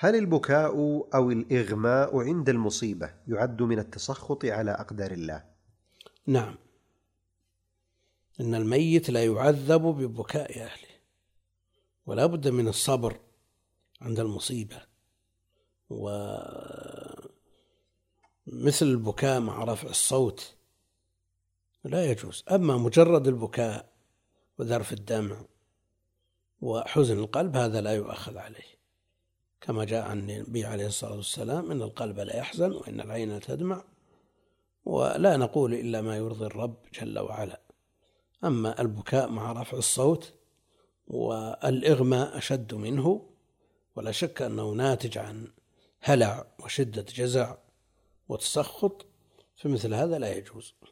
هل البكاء أو الإغماء عند المصيبة يعد من التسخط على أقدار الله؟ نعم، إن الميت لا يعذب ببكاء أهله، ولا بد من الصبر عند المصيبة، ومثل البكاء مع رفع الصوت لا يجوز. أما مجرد البكاء وذرف الدمع وحزن القلب هذا لا يؤخذ عليه، كما جاء عن النبي عليه الصلاة والسلام: إن القلب لا يحزن وإن العين تدمع، ولا نقول إلا ما يرضي الرب جل وعلا. أما البكاء مع رفع الصوت والإغماء أشد منه، ولا شك أنه ناتج عن هلع وشدة جزع وتسخط، فمثل هذا لا يجوز.